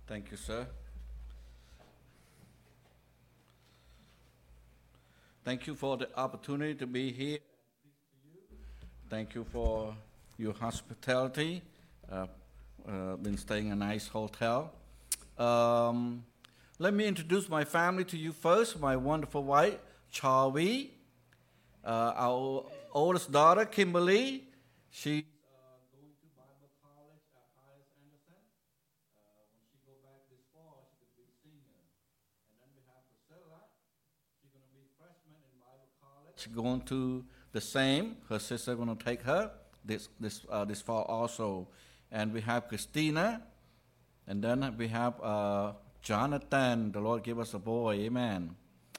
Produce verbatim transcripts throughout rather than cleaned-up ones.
Thank you, sir. Thank you for the opportunity to be here. Thank you for your hospitality. Uh, uh, been staying in a nice hotel. Um, let me introduce my family to you first. My wonderful wife, Charlie. Uh, our oldest daughter, Kimberly. She's uh, going to Bible college at I S Anderson. Uh, when she go back this fall, she's going to be a senior. And then we have Priscilla. She's going to be a freshman in Bible college. She's going to the same. Her sister going to take her this this uh, this fall also. And we have Christina. And then we have uh, Jonathan. The Lord give us a boy. Amen.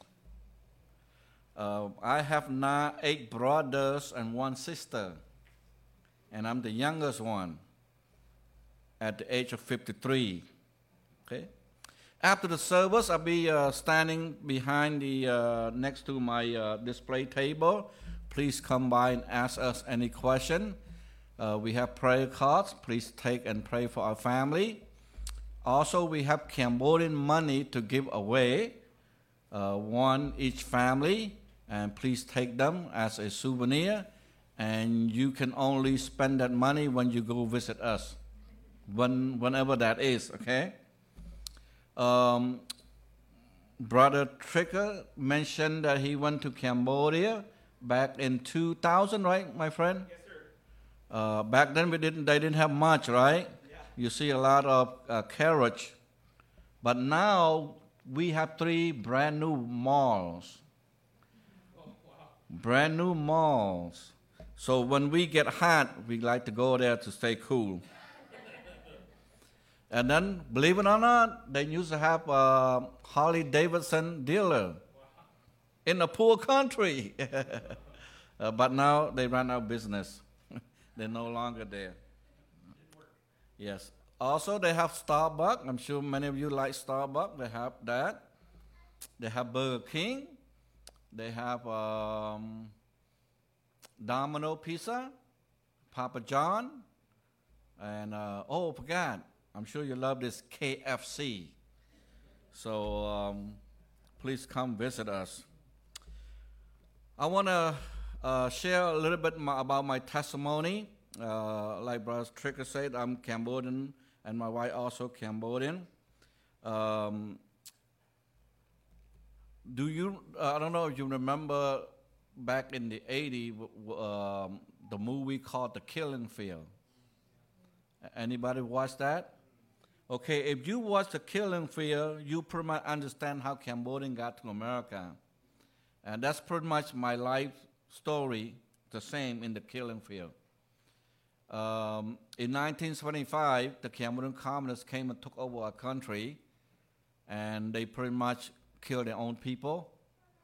Uh, I have now eight brothers and one sister, and I'm the youngest one at the age of fifty-three. Okay. After the service, I'll be uh, standing behind the uh, next to my uh, display table. Please come by and ask us any question. Uh, we have prayer cards. Please take and pray for our family. Also, we have Cambodian money to give away, uh, one each family. And please take them as a souvenir. And you can only spend that money when you go visit us, when, whenever that is, okay? Um, Brother Tricker mentioned that he went to Cambodia back in two thousand, right, my friend? Yes, sir. Uh, back then we didn't, they didn't have much, right? Yeah. You see a lot of uh, carriage. But now we have three brand new malls. Brand new malls. So when we get hot, we like to go there to stay cool. And then, believe it or not, they used to have a Harley Davidson dealer in a poor country. uh, but now they run out of business. They're no longer there. Yes. Also, they have Starbucks. I'm sure many of you like Starbucks. They have that. They have Burger King. They have um, Domino Pizza, Papa John, and uh, oh, forgot. I'm sure you love this K F C. So um, please come visit us. I want to uh, share a little bit my, about my testimony. Uh, like Brother Tricker said, I'm Cambodian, and my wife also Cambodian. Um, Do you, uh, I don't know if you remember back in the eighties, um, the movie called The Killing Field. Anybody watch that? Okay, if you watch The Killing Field, you pretty much understand how Cambodian got to America. And that's pretty much my life story, the same in The Killing Field. Um, in nineteen seventy-five, the Cambodian communists came and took over our country, and they pretty much kill their own people.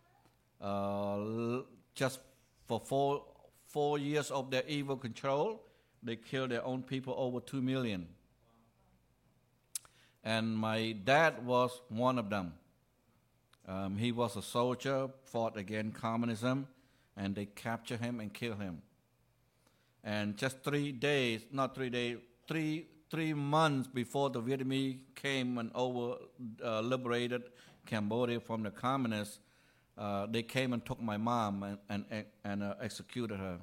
Uh, just for four four years of their evil control, they killed their own people, over two million. And my dad was one of them. Um, he was a soldier, fought against communism, and they captured him and killed him. And just three days, not three days, three three months before the Vietnamese came and over uh, liberated Cambodia from the communists, uh, they came and took my mom and, and, and uh, executed her.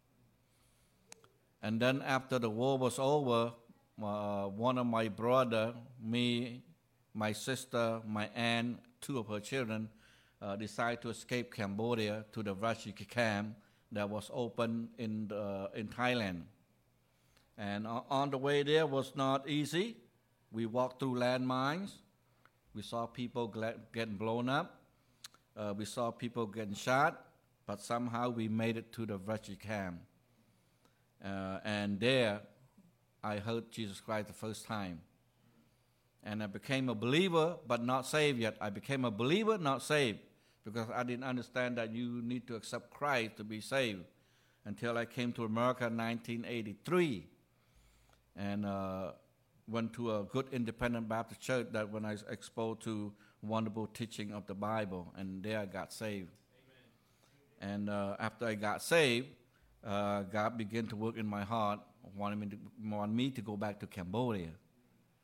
And then after the war was over, uh, one of my brother, me, my sister, my aunt, two of her children, uh, decided to escape Cambodia to the refugee camp that was open in, the, in Thailand. And uh, on the way there was not easy. We walked through landmines. We saw people getting blown up. Uh, we saw people getting shot, but somehow we made it to the refugee camp. Uh, and there, I heard Jesus Christ the first time. And I became a believer, but not saved yet. I became a believer, not saved, because I didn't understand that you need to accept Christ to be saved until I came to America in nineteen eighty-three. And uh, went to a good independent Baptist church that when I was exposed to wonderful teaching of the Bible, and there I got saved. Amen. And uh, after I got saved, uh, God began to work in my heart, wanted me to, wanted me to go back to Cambodia.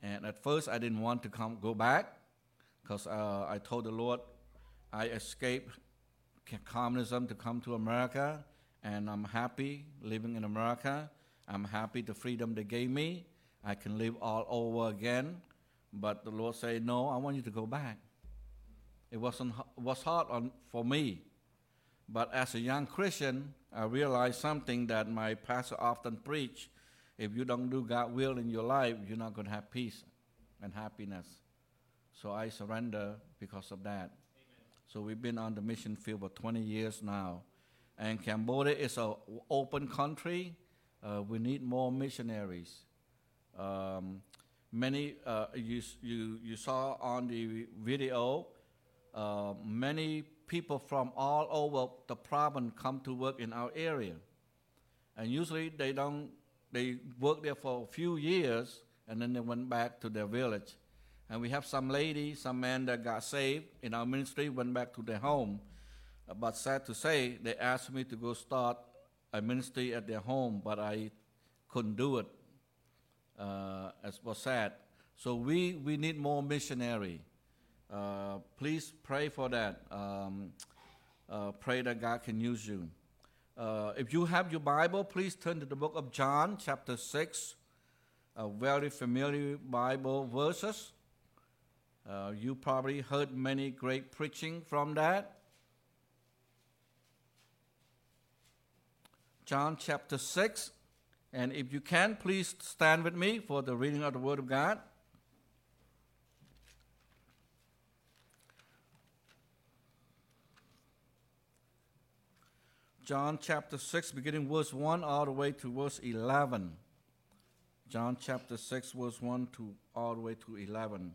And at first, I didn't want to come go back because uh, I told the Lord I escaped communism to come to America, and I'm happy living in America. I'm happy the freedom they gave me. I can live all over again. But the Lord said, no, I want you to go back. It wasn't it was hard on, for me. But as a young Christian, I realized something that my pastor often preached. If you don't do God's will in your life, you're not going to have peace and happiness. So I surrender because of that. Amen. So we've been on the mission field for twenty years now. And Cambodia is an open country. Uh, we need more missionaries. Um, many, uh, you, you, you saw on the video, uh, many people from all over the province come to work in our area. And usually they don't, they work there for a few years, and then they went back to their village. And we have some ladies, some men that got saved in our ministry, went back to their home. But sad to say, they asked me to go start a ministry at their home, but I couldn't do it. Uh, it was sad. So we, we need more missionary. Uh, please pray for that. Um, uh, pray that God can use you. Uh, if you have your Bible, please turn to the book of John, chapter six. A very familiar Bible verses. Uh, you probably heard many great preaching from that. John chapter six. And if you can, please stand with me for the reading of the Word of God. John chapter six, beginning verse one all the way to verse eleven. John chapter six, verse one to all the way to eleven.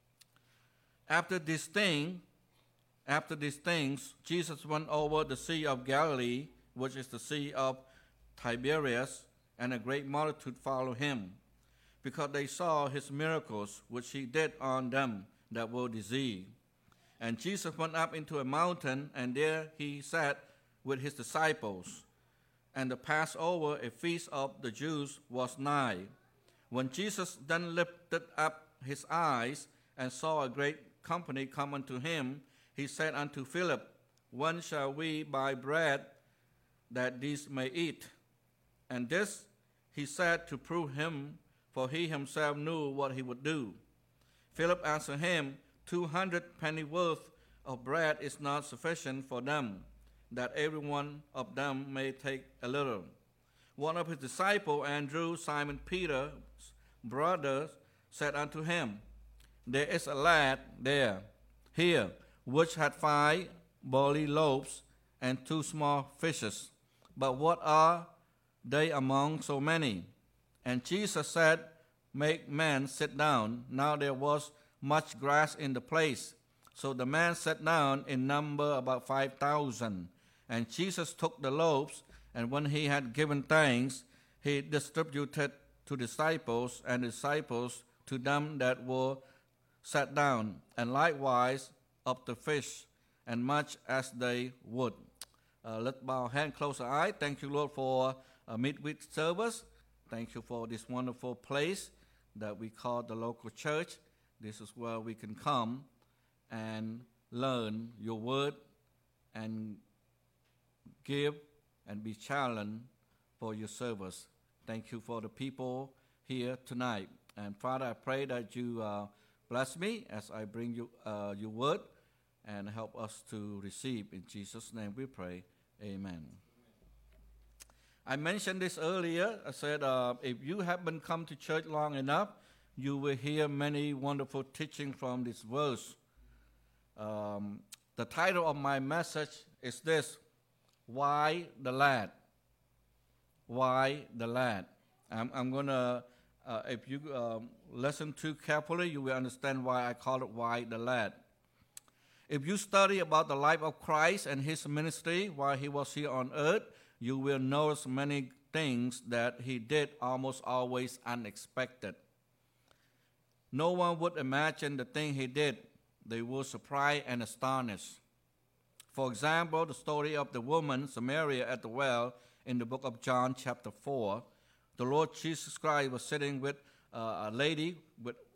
After this thing, after these things, Jesus went over the Sea of Galilee, which is the Sea of Tiberias, and a great multitude followed him, because they saw his miracles, which he did on them that were diseased. And Jesus went up into a mountain, and there he sat with his disciples. And the Passover, a feast of the Jews, was nigh. When Jesus then lifted up his eyes and saw a great company come unto him, he said unto Philip, when shall we buy bread that these may eat? And this he said to prove him, for he himself knew what he would do. Philip answered him, Two hundred penny worth of bread is not sufficient for them, that every one of them may take a little. One of his disciples, Andrew, Simon Peter's brother, said unto him, There is a lad there, here, which had five barley loaves and two small fishes. But what are they among so many? And Jesus said, Make men sit down. Now there was much grass in the place. So the man sat down, in number about five thousand. And Jesus took the loaves, and when he had given thanks, he distributed to disciples, and disciples to them that were sat down, and likewise of the fish, and much as they would. Uh, let's bow our head, close our eye. Thank you, Lord, for a midweek service. Thank you for this wonderful place that we call the local church. This is where we can come and learn your word and give and be challenged for your service. Thank you for the people here tonight. And Father, I pray that you uh, bless me as I bring you uh, your word and help us to receive. In Jesus' name we pray. Amen. I mentioned this earlier. I said uh, if you haven't come to church long enough, you will hear many wonderful teaching from this verse. Um, the title of my message is this: Why the Lad? Why the Lad? I'm, I'm going to, uh, if you um, listen too carefully, you will understand why I call it Why the Lad. If you study about the life of Christ and his ministry while he was here on earth, you will notice many things that he did almost always unexpected. No one would imagine the thing he did. They were surprised and astonished. For example, the story of the woman Samaria at the well in the book of John chapter four. The Lord Jesus Christ was sitting with uh, a lady with,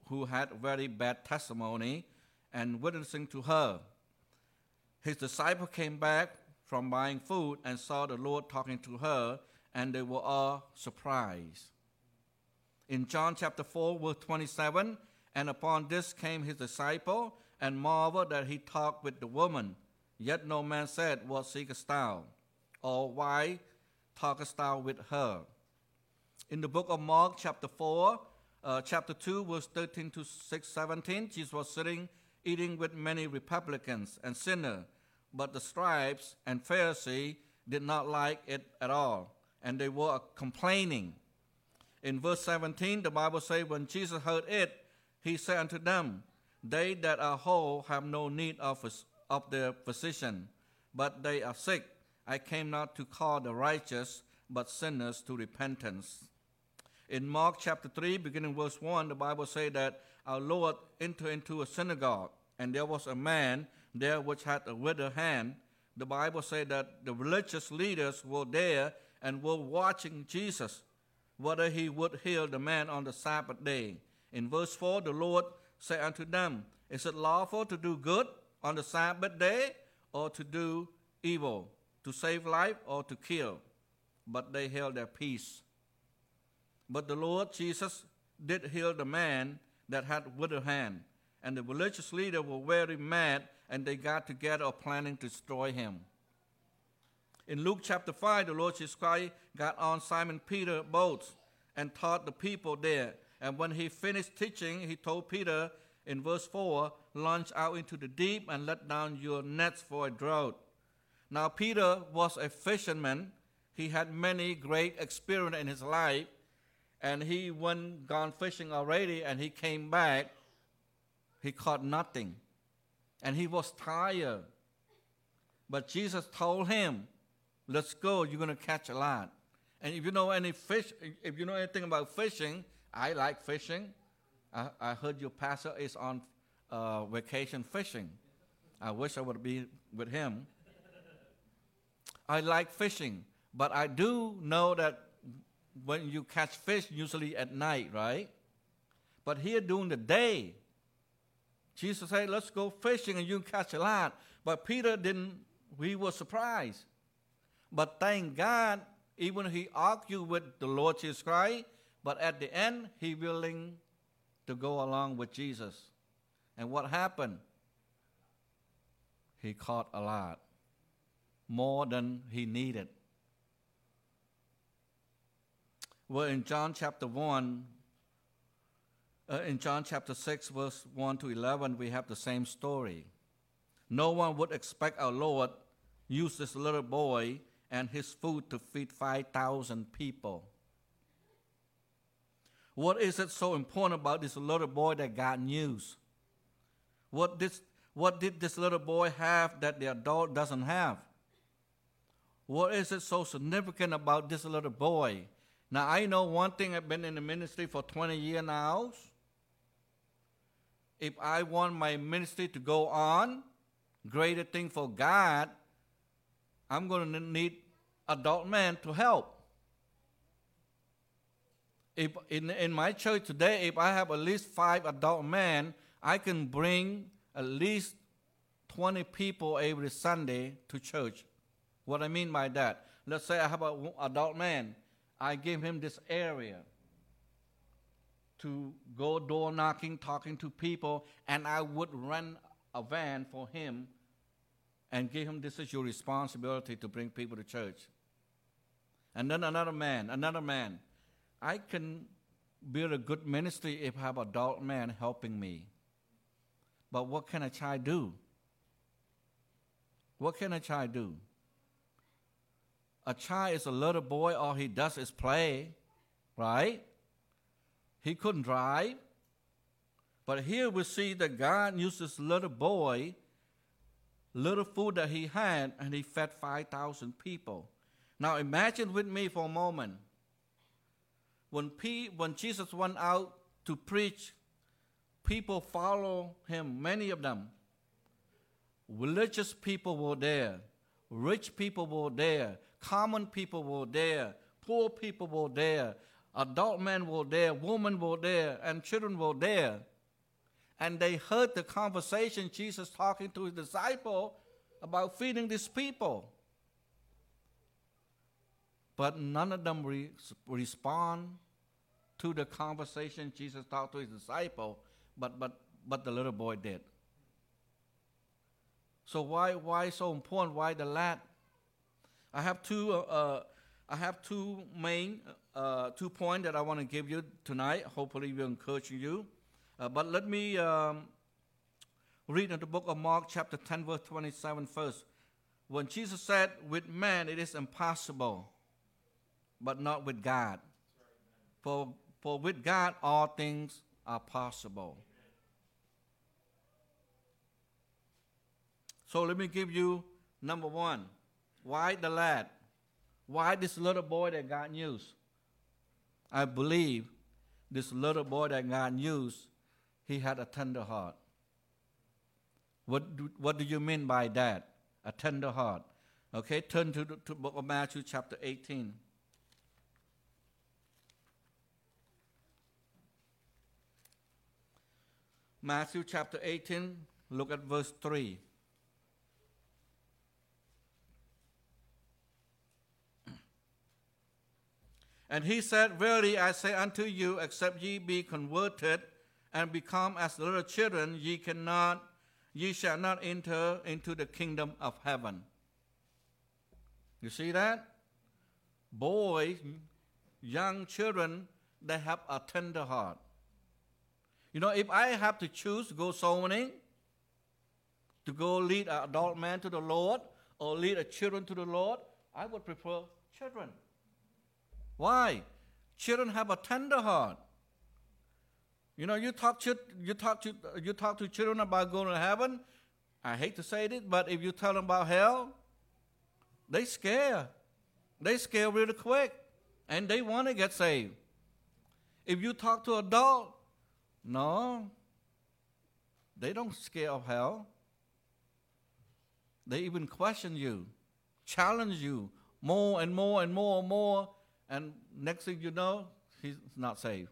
who had very bad testimony and witnessing to her. His disciples came back from buying food and saw the Lord talking to her, and they were all surprised. In John chapter four, verse twenty-seven, and upon this came his disciple, and marveled that he talked with the woman. Yet no man said, What seekest thou? Or why talkest thou with her? In the book of Mark chapter four, uh, chapter two, verse thirteen to six, seventeen, Jesus was sitting eating with many Republicans and sinners, but the scribes and Pharisees did not like it at all, and they were complaining. In verse seventeen, the Bible says, when Jesus heard it, he said unto them, They that are whole have no need of, of their physician, but they are sick. I came not to call the righteous, but sinners to repentance. In Mark chapter three, beginning verse one, the Bible says that our Lord entered into a synagogue, and there was a man there which had a withered hand. The Bible says that the religious leaders were there and were watching Jesus, whether he would heal the man on the Sabbath day. In verse four, the Lord said unto them, Is it lawful to do good on the Sabbath day, or to do evil, to save life, or to kill? But they held their peace. But the Lord Jesus did heal the man that had withered hand, and the religious leaders were very mad, and they got together planning to destroy him. In Luke chapter five, the Lord Jesus Christ got on Simon Peter's boat and taught the people there. And when he finished teaching, he told Peter in verse four, Launch out into the deep and let down your nets for a draught. Now Peter was a fisherman. He had many great experience in his life, and he went gone fishing already, and he came back. He caught nothing, and he was tired. But Jesus told him, Let's go, you're going to catch a lot. And if you know any fish, if you know anything about fishing, I like fishing. I, I heard your pastor is on uh, vacation fishing. I wish I would be with him. I like fishing, but I do know that when you catch fish, usually at night, right? But here during the day, Jesus said, Let's go fishing and you can catch a lot. But Peter didn't, he was surprised. But thank God, even he argued with the Lord Jesus Christ, but at the end, he willing to go along with Jesus. And what happened? He caught a lot, more than he needed. Well, in John chapter one, uh, in John chapter six, verse one to eleven, we have the same story. No one would expect our Lord use this little boy and his food to feed five thousand people. What is it so important about this little boy that God used? What, this, what did this little boy have that the adult doesn't have? What is it so significant about this little boy? Now, I know one thing. I've been in the ministry for twenty years now. If I want my ministry to go on, greater thing for God, I'm going to need adult men to help. If in, in my church today, if I have at least five adult men, I can bring at least twenty people every Sunday to church. What I mean by that, let's say I have an adult man. I give him this area to go door knocking, talking to people, and I would rent a van for him and give him, this is your responsibility to bring people to church. And then another man, another man. I can build a good ministry if I have an adult man helping me. But what can a child do? What can a child do? A child is a little boy, all he does is play, right? He couldn't drive. But here we see that God used this little boy, little food that he had, and he fed five thousand people. Now imagine with me for a moment. When, P, when Jesus went out to preach, people follow him, many of them. Religious people were there. Rich people were there. Common people were there. Poor people were there. Adult men were there. Women were there. And children were there. and they heard the conversation Jesus talking to his disciple about feeding these people. But none of them re- respond to the conversation Jesus talked to his disciple, but, but, but the little boy did. So why, why so important? Why the lad? I have two, uh, I have two main, uh, two points that I want to give you tonight. Hopefully will encourage you. Uh, but let me um, read in the book of Mark chapter ten, verse twenty-seven first. When Jesus said, with man it is impossible, but not with God. For, for with God all things are possible. So let me give you number one. Why the lad? Why this little boy that God used? I believe this little boy that God used, he had a tender heart. What do, what do you mean by that? A tender heart. Okay, turn to the to book of Matthew chapter eighteen. Matthew chapter eighteen, look at verse three. And he said, verily I say unto you, except ye be converted and become as little children, ye cannot, ye shall not enter into the kingdom of heaven. You see that? Boys, young children, they have a tender heart. You know, if I have to choose to go soul winning, to go lead an adult man to the Lord, or lead a children to the Lord, I would prefer children. Why? Children have a tender heart. You know, you talk to you talk to you talk to children about going to heaven. I hate to say it, but if you tell them about hell, they scare. They scare really quick, and they want to get saved. If you talk to adult, no, they don't scare of hell. They even question you, challenge you more and more and more and more. And next thing you know, he's not saved.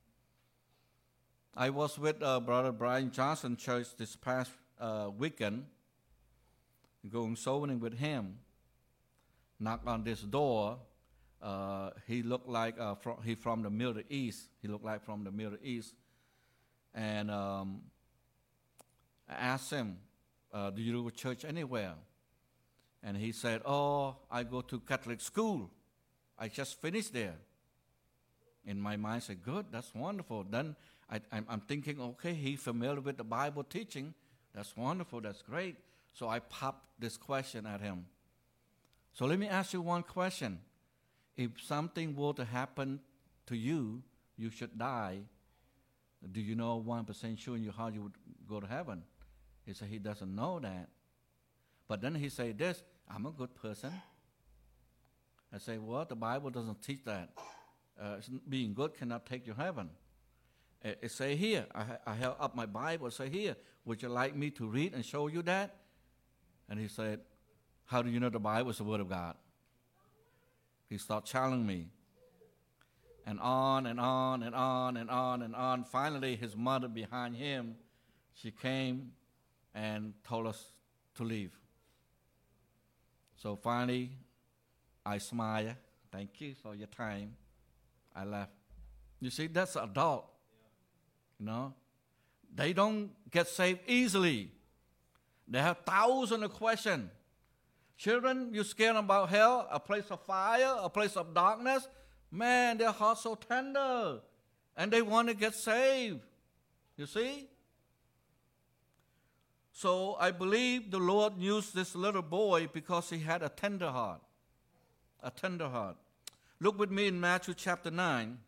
I was with uh, Brother Brian Johnson Church this past uh, weekend, going soul winning with him. Knocked on this door. Uh, he looked like uh, from, he from the Middle East. He looked like from the Middle East. And um, I asked him, uh, do you go to church anywhere? And he said, oh, I go to Catholic school. I just finished there. In my mind, I said, good, that's wonderful. Then I, I'm, I'm thinking, okay, he's familiar with the Bible teaching. That's wonderful, that's great. So I popped this question at him. So let me ask you one question. If something were to happen to you, you should die, do you know one hundred percent sure in your heart you would go to heaven? He said he doesn't know that. But then he said this, I'm a good person. I say, well, the Bible doesn't teach that. Uh, being good cannot take you to heaven. It, it say here, I, I held up my Bible, say here, would you like me to read and show you that? And he said, how do you know the Bible is the Word of God? He started challenging me. And on and on and on and on and on. Finally, his mother behind him, she came and told us to leave. So finally, I smiled. Thank you for your time. I left. You see, that's an adult. You know, they don't get saved easily. They have thousands of questions. Children, you scared about hell, a place of fire, a place of darkness. Man, their heart's so tender, and they want to get saved. You see? So I believe the Lord used this little boy because he had a tender heart. A tender heart. Look with me in Matthew chapter nine.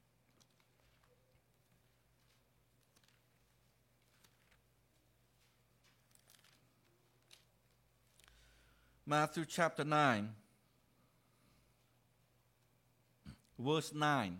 Matthew chapter nine, verse nine.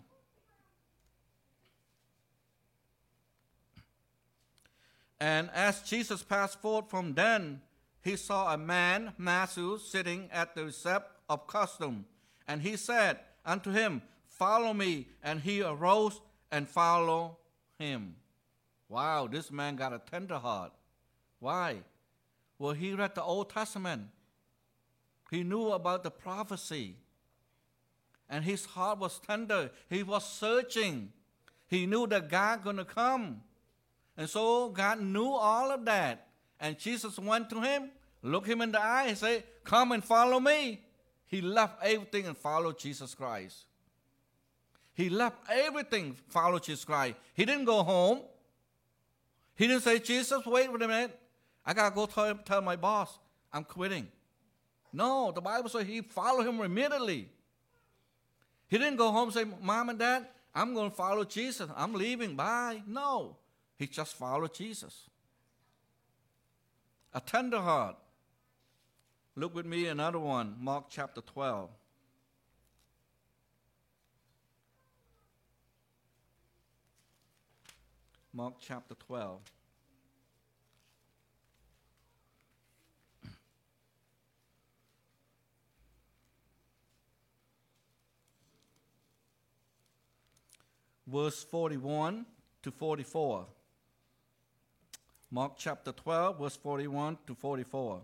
And as Jesus passed forth from them, he saw a man, Matthew, sitting at the receipt of custom. And he said unto him, follow me. And he arose and followed him. Wow, this man got a tender heart. Why? Well, he read the Old Testament. He knew about the prophecy. And his heart was tender. He was searching. He knew that God going to come. And so God knew all of that. And Jesus went to him, looked him in the eye and said, come and follow me. He left everything and followed Jesus Christ. He left everything, followed Jesus Christ. He didn't go home. He didn't say, Jesus, wait a minute. I got to go tell, tell my boss I'm quitting. No, the Bible says he followed him immediately. He didn't go home and say, Mom and Dad, I'm going to follow Jesus. I'm leaving. Bye. No. He just followed Jesus. A tender heart. Look with me another one, Mark chapter twelve. Mark chapter twelve. Verse forty-one to forty-four. Mark chapter twelve, verse forty-one to forty-four.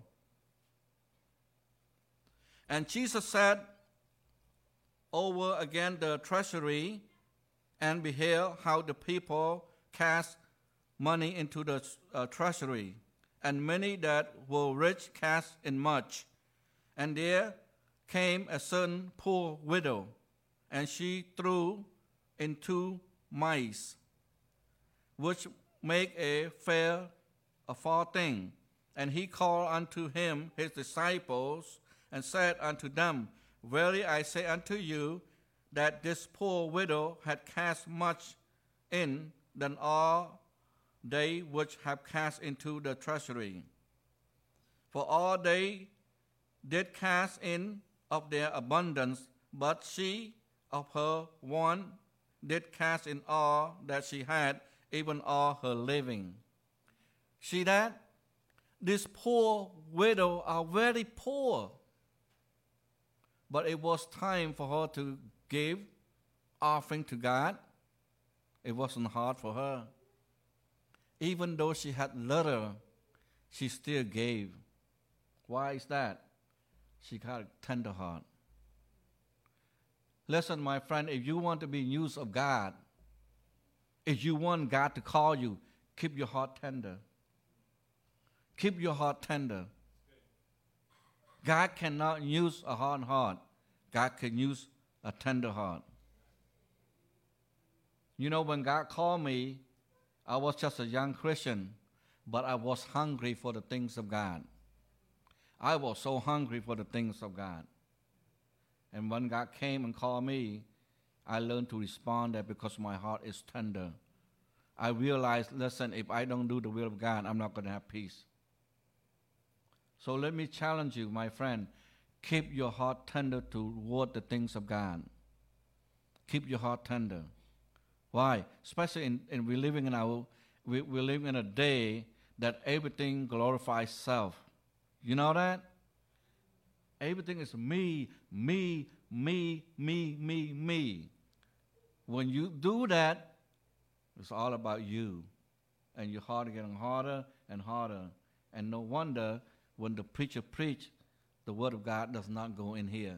And Jesus said over again the treasury, and beheld how the people cast money into the uh, treasury, and many that were rich cast in much. And there came a certain poor widow, and she threw in two mice, which make a fair a far thing. And he called unto him his disciples, and said unto them, Verily I say unto you, that this poor widow had cast much in than all they which have cast into the treasury. For all they did cast in of their abundance, but she of her one did cast in all that she had, even all her living. See that? This poor widow are very poor. But it was time for her to give offering to God. It wasn't hard for her. Even though she had little, she still gave. Why is that? She got a tender heart. Listen, my friend, if you want to be used of God, if you want God to call you, keep your heart tender. Keep your heart tender. God cannot use a hard heart. God can use a tender heart. You know, when God called me, I was just a young Christian, but I was hungry for the things of God. I was so hungry for the things of God. And when God came and called me, I learned to respond that because my heart is tender. I realized, listen, if I don't do the will of God, I'm not going to have peace. So let me challenge you, my friend. Keep your heart tender toward the things of God. Keep your heart tender. Why? Especially in, in we're living in our we, we're living in a day that everything glorifies self. You know that? Everything is me, me, me, me, me, me. When you do that, it's all about you. And your heart is getting harder and harder. And no wonder when the preacher preach, the word of God does not go in here.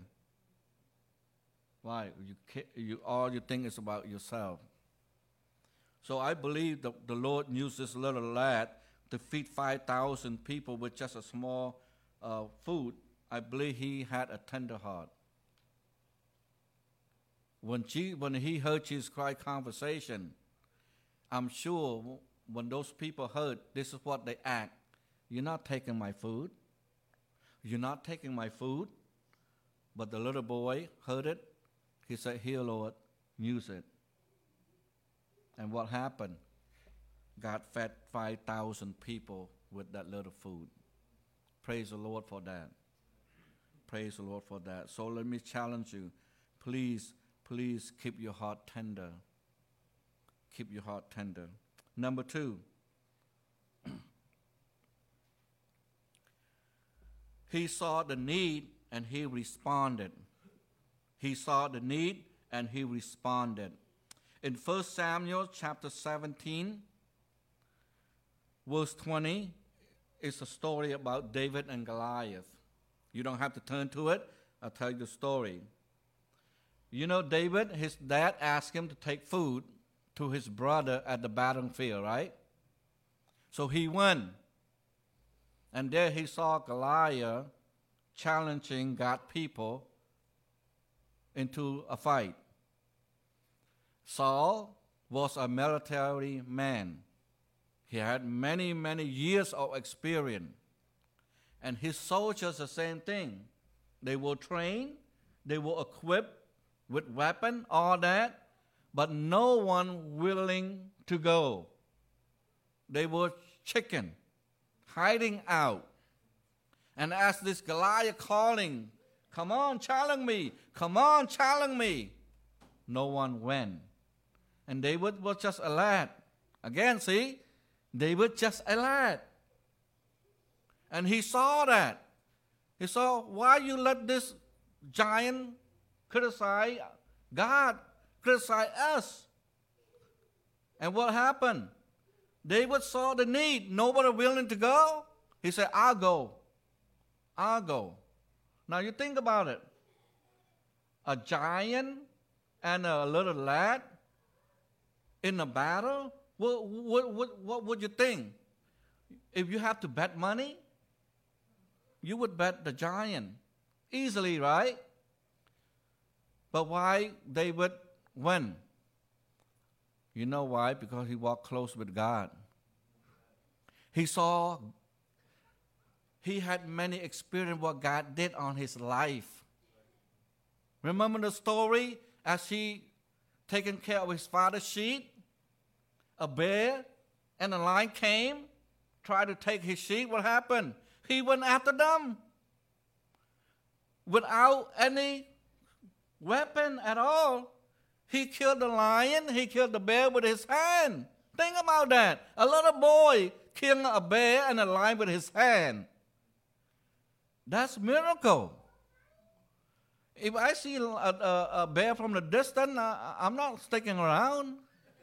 Why? You, you all you think is about yourself. So I believe that the Lord used this little lad to feed five thousand people with just a small uh, food. I believe he had a tender heart. When, she, when he heard Jesus Christ's conversation, I'm sure when those people heard, this is what they act. You're not taking my food. You're not taking my food. But the little boy heard it. He said, here, Lord, use it. And what happened? God fed five thousand people with that little food. Praise the Lord for that. Praise the Lord for that. So let me challenge you. Please, please keep your heart tender. Keep your heart tender. Number two. He saw the need and he responded. He saw the need and he responded. In First Samuel chapter seventeen, verse twenty is a story about David and Goliath. You don't have to turn to it. I'll tell you the story. You know, David, his dad asked him to take food to his brother at the battlefield, right? So he went. And there he saw Goliath challenging God's people into a fight. Saul was a military man. He had many, many years of experience. And his soldiers, the same thing. They were trained, they were equipped with weapons, all that, but no one willing to go. They were chicken, hiding out. And as this Goliath calling, come on, challenge me, come on, challenge me, no one went. And David was just a lad. Again, see, David just a lad. And he saw that. He saw, why you let this giant criticize God, criticize us? And what happened? David saw the need. Nobody willing to go. He said, I'll go. I'll go. Now you think about it. A giant and a little lad in a battle? What, what, what, what would you think? If you have to bet money, you would bet the giant. Easily, right? But why David went? You know why? Because he walked close with God. He saw, he had many experience what God did on his life. Remember the story as he taken care of his father's sheep? A bear and a lion came, tried to take his sheep. What happened? He went after them without any weapon at all. He killed the lion, he killed the bear with his hand. Think about that. A little boy killing a bear and a lion with his hand. That's a miracle. If I see a, a, a bear from the distance, I, I'm not sticking around.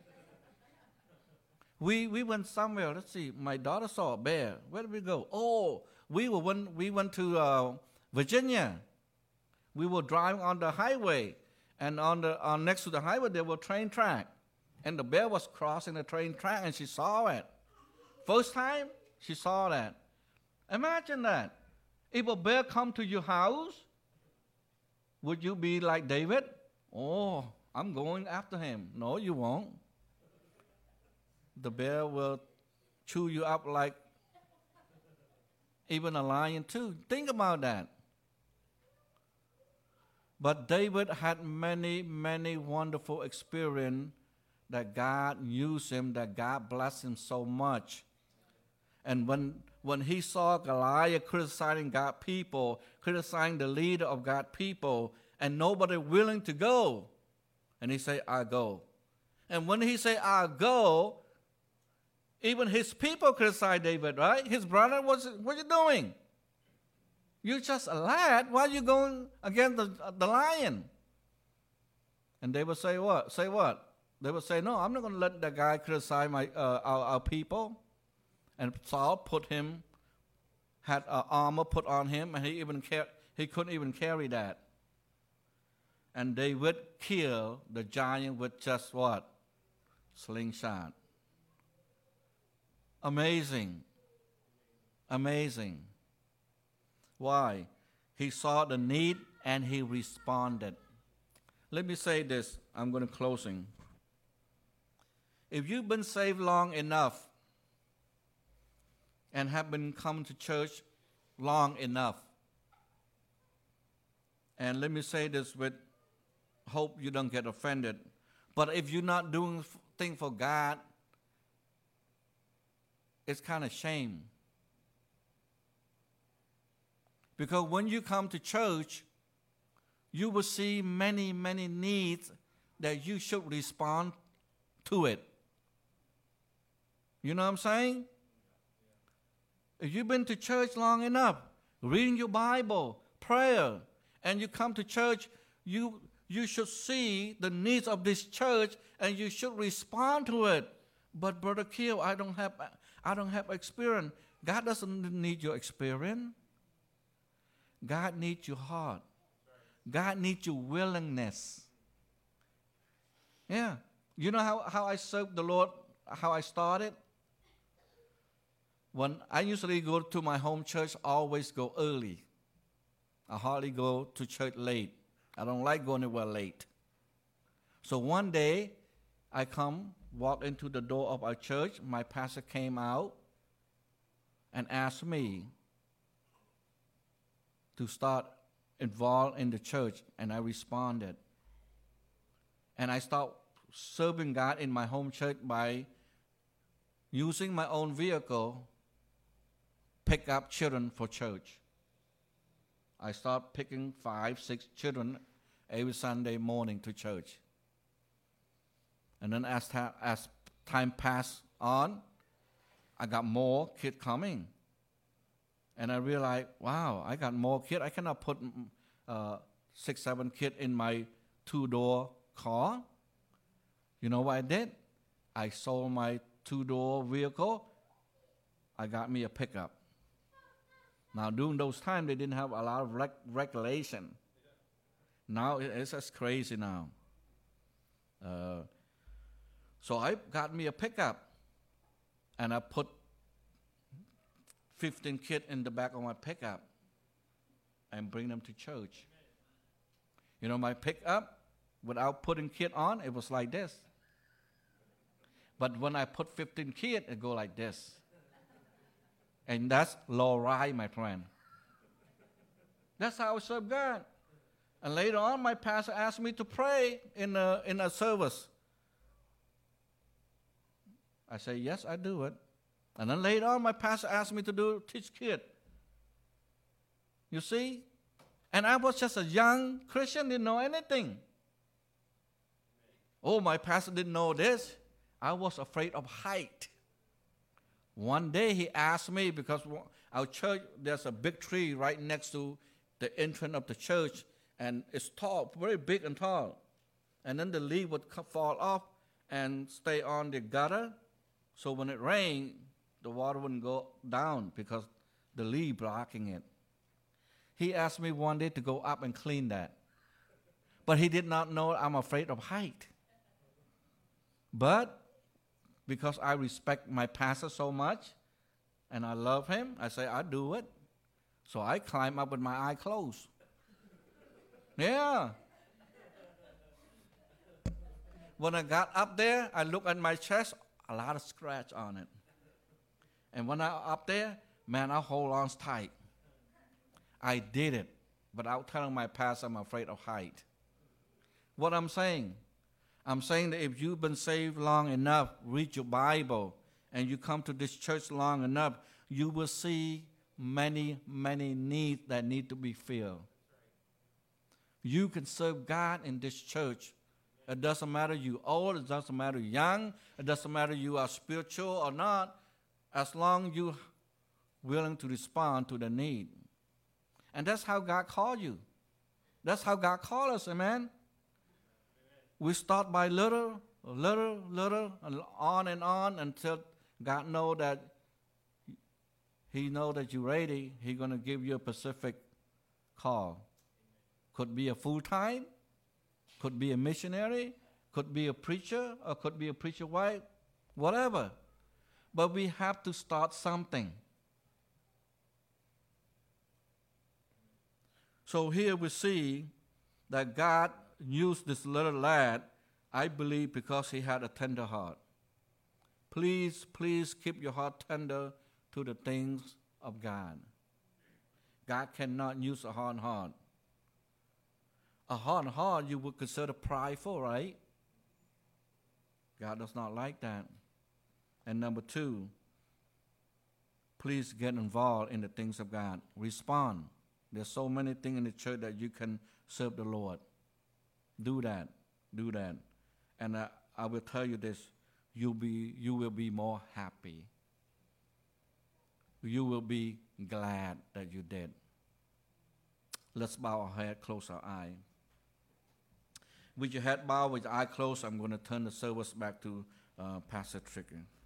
We we went somewhere. Let's see. My daughter saw a bear. Where did we go? Oh, we were when we went to uh, Virginia. We were driving on the highway, and on the on next to the highway there was a train track, and the bear was crossing the train track, and she saw it. First time she saw that. Imagine that. If a bear come to your house, would you be like David? Oh, I'm going after him. No, you won't. The bear will chew you up like even a lion too. Think about that. But David had many, many wonderful experience that God used him, that God blessed him so much. And when when he saw Goliath criticizing God's people, criticizing the leader of God's people, and nobody willing to go, and he said, I'll go. And when he said, I'll go, even his people criticized David, right? His brother was, what are you doing? You're just a lad. Why are you going against the, the lion? And they would say what? Say what? They would say, no, I'm not going to let that guy criticize my, uh, our, our people. And Saul put him, had uh, armor put on him, and he even car- he couldn't even carry that. And David killed the giant with just what? Slingshot. Amazing. Amazing. Why? He saw the need and he responded. Let me say this. I'm going to closing. If you've been saved long enough and have been coming to church long enough, and let me say this with hope you don't get offended, but if you're not doing things for God, it's kind of shame. Because when you come to church, you will see many, many needs that you should respond to it. You know what I'm saying? If you've been to church long enough, reading your Bible, prayer, and you come to church, you, you should see the needs of this church and you should respond to it But Brother Kiel, I don't have, I don't have experience. God doesn't need your experience. God needs your heart. God needs your willingness. Yeah. You know how, how I served the Lord, how I started? When I usually go to my home church, I always go early. I hardly go to church late. I don't like going anywhere late. So one day, I come, walk into the door of our church. My pastor came out and asked me to start involved in the church, and I responded. And I started serving God in my home church by using my own vehicle, pick up children for church. I start picking five, six children every Sunday morning to church. And then as, ta- as time passed on, I got more kids coming. And I realized, wow, I got more kids. I cannot put uh, six, seven kids in my two-door car. You know what I did? I sold my two-door vehicle. I got me a pickup. Now, during those times, they didn't have a lot of reg- regulation. Now, it's just crazy now. Uh, so I got me a pickup, and I put fifteen kids in the back of my pickup and bring them to church. You know, my pickup, without putting kid on, it was like this. But when I put fifteen kids, it go like this. And that's low ride, my friend. That's how I serve God. And later on, my pastor asked me to pray in a, in a service. I say, yes, I do it. And then later on, my pastor asked me to do teach kids. You see? And I was just a young Christian, didn't know anything. Oh, my pastor didn't know this. I was afraid of height. One day he asked me, because our church, there's a big tree right next to the entrance of the church, and it's tall, very big and tall. And then the leaf would fall off and stay on the gutter. So when it rained, the water wouldn't go down because the leaf blocking it. He asked me one day to go up and clean that. But he did not know I'm afraid of height. But because I respect my pastor so much and I love him, I say, I'll do it. So I climb up with my eye closed. Yeah. When I got up there, I looked at my chest, a lot of scratch on it. And when I up there, man, I hold on tight. I did it without telling my pastor I'm afraid of height. What I'm saying, I'm saying that if you've been saved long enough, read your Bible, and you come to this church long enough, you will see many, many needs that need to be filled. You can serve God in this church. It doesn't matter you old, it doesn't matter young, it doesn't matter you are spiritual or not, as long as you're willing to respond to the need. And that's how God called you. That's how God called us, amen? We start by little, little, little, and on and on until God knows that He knows that you're ready. He's going to give you a specific call. Could be a full-time, could be a missionary, could be a preacher, or could be a preacher wife, whatever. But we have to start something. So here we see that God used this little lad, I believe, because he had a tender heart. Please, please keep your heart tender to the things of God. God cannot use a hard heart. A hard heart you would consider prideful, right? God does not like that. And number two, please get involved in the things of God. Respond. There's so many things in the church that you can serve the Lord. Do that. Do that. And uh, I will tell you this. You'll be, you will be more happy. You will be glad that you did. Let's bow our head, close our eye. With your head bowed, with your eye closed, I'm going to turn the service back to uh, Pastor Tricker.